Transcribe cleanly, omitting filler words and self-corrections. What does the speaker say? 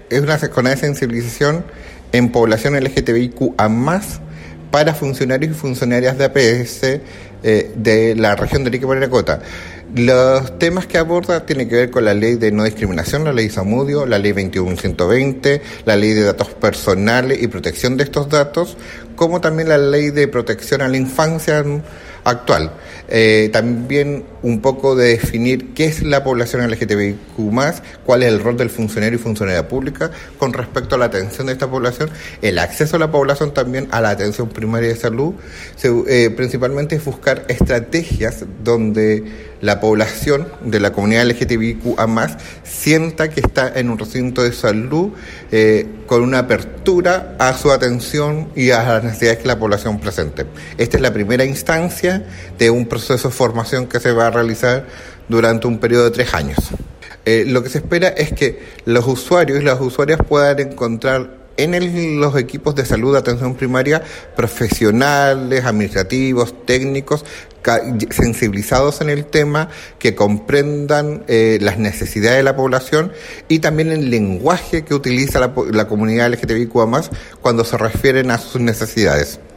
es una jornada de sensibilización en población LGTBIQA+, para funcionarios y funcionarias de APS de la región de Arica y Parinacota. Los temas que aborda tienen que ver con la ley de no discriminación, la ley Zamudio, la ley 21120, la ley de datos personales y protección de estos datos, como también la ley de protección a la infancia actual. También un poco de definir qué es la población LGTBIQ+, cuál es el rol del funcionario y funcionaria pública con respecto a la atención de esta población, el acceso a la población también a la atención primaria de salud, principalmente es buscar estrategias donde la población de la comunidad LGTBIQA+, sienta que está en un recinto de salud con una apertura a su atención y a las necesidades que la población presente. Esta es la primera instancia de un proceso de formación que se va a realizar durante un periodo de 3 años. Lo que se espera es que los usuarios y las usuarias puedan encontrar en los equipos de salud de atención primaria profesionales, administrativos, técnicos, sensibilizados en el tema, que comprendan las necesidades de la población y también el lenguaje que utiliza la comunidad LGTBIQA+, cuando se refieren a sus necesidades.